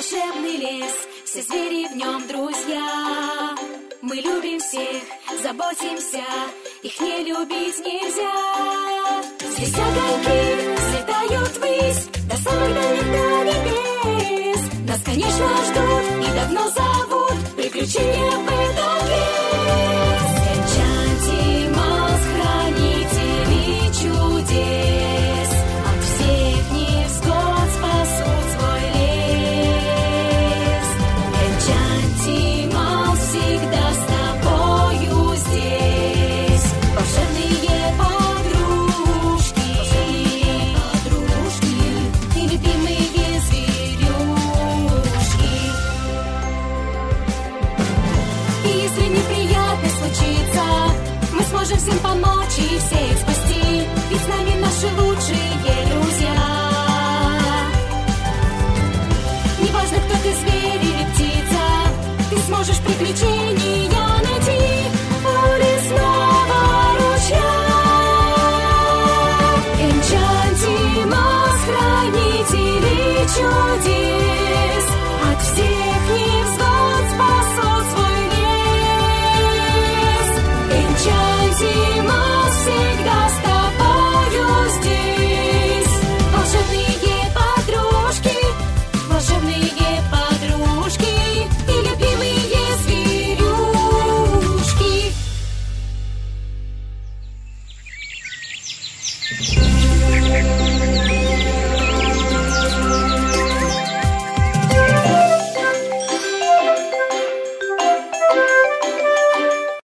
волшебный лес, все звери в нем друзья. Мы любим всех, заботимся, их не любить нельзя. Здесь огоньки взлетают ввысь, до самых дальних до небес. Нас, конечно, ждут и давно зовут, приключения в этом лес. Энчантималс, хранители чудес, от всех невзгод спасут свой лес. Энчантималс всегда с тобою здесь. Волшебные подружки и любимые зверюшки. И если неприятность случится, мы сможем всем помочь и всех спасти, ведь с нами наши лучшие друзья. Неважно, кто ты, зверь или птица, ты сможешь приключить